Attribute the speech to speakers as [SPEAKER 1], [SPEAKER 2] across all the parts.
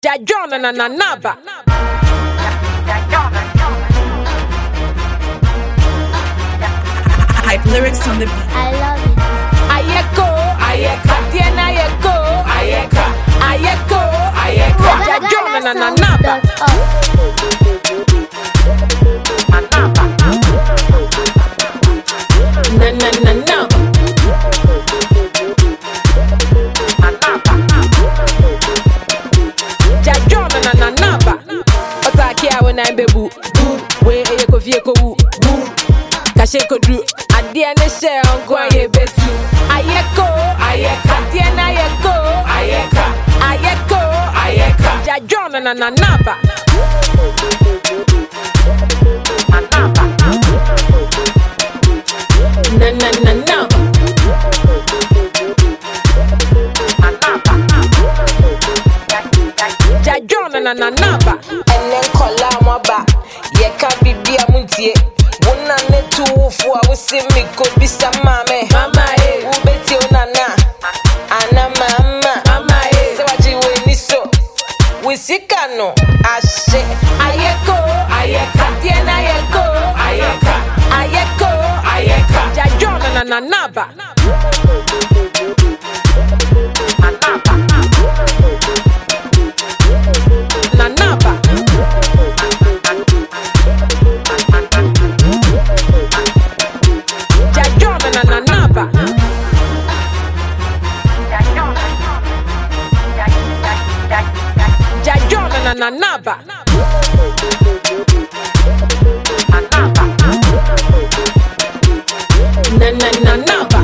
[SPEAKER 1] Jajona na Naba.
[SPEAKER 2] Hype lyrics on the beat.
[SPEAKER 3] I love it.
[SPEAKER 1] Ayeko, ayeka, tiena ayeko, ayeka, ayeko, ayeka. Jajona na Naba. Na Naba. Jajona na Naba. Otakia when I bebu. We ayeko fieko wu. Kasheko dru. Adia ne share on kwa ye betu. Ayeko, ayeka, tiena ayeko, ayeka, ayeko, ayeka. Jajona na Naba. Na Naba. Jajona na Naba. Enen kola mwaba. Yeka bibia muntie. Wuna netu ufu wa usimi kubisa mame. Mama ubeti onana. Ana mama. Mama sewaji we niso. Wisikano. Ashe. Ayeko, ayeka. Tiena ayeko. Ayeka. Ayeko, ayeka. Jajona na Naba. Na Naba. Jajona na Naba. Jajona na Naba. Na Naba.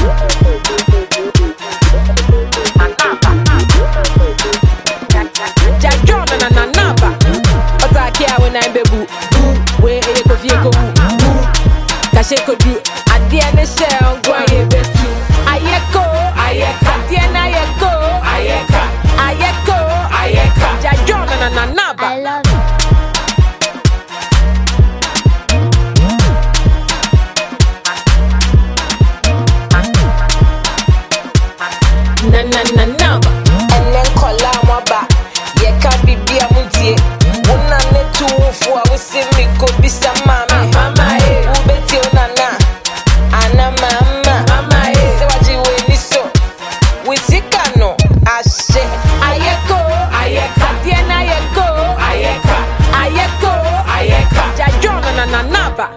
[SPEAKER 1] Jajona na Naba. Otakia when I bebu. We ayeko fieko wu. Kasheko dru. Adia ne share on kwa ye betu. Ayeko, ayeka. Tiena ayeko, ayeka, ayeko, ayeka. Jajona na Naba.
[SPEAKER 3] I love it.
[SPEAKER 1] Na Naba. Enen kola mwaba. Yeka bibia muntie. Wuna netu ufu wa usimi kubisa mame. Mama ubeti onana. Ana mama. Mama sewaji we niso. Wisikano. Ashe. Ayeko, ayeka. Tiena ayeko. Ayeka. Ayeko, ayeka. Jajona na Naba.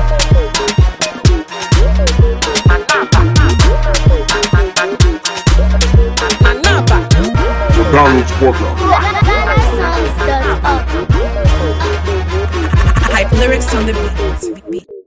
[SPEAKER 1] Naba.
[SPEAKER 4] The Downloads Podcast.
[SPEAKER 3] GhanaSongs.org.
[SPEAKER 2] Hype lyrics on the beat.